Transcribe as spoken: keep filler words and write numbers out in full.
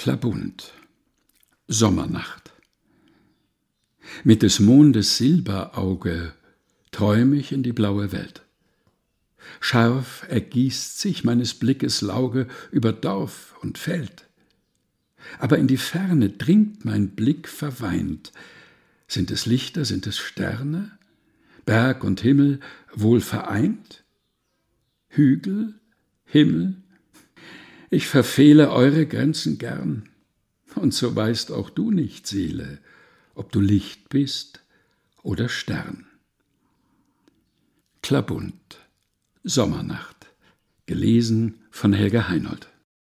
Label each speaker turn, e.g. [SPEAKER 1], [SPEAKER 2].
[SPEAKER 1] Klabund, Sommernacht. Mit des Mondes Silberauge träum ich in die blaue Welt. Scharf ergießt sich meines Blickes Lauge über Dorf und Feld. Aber in die Ferne dringt mein Blick verweint. Sind es Lichter, sind es Sterne? Berg und Himmel wohl vereint? Hügel, Himmel? Ich verfehle eure Grenzen gern. Und so weißt auch du nicht, Seele, ob du Licht bist oder Stern. Klabund, Sommernacht. Gelesen von Helga Heinold.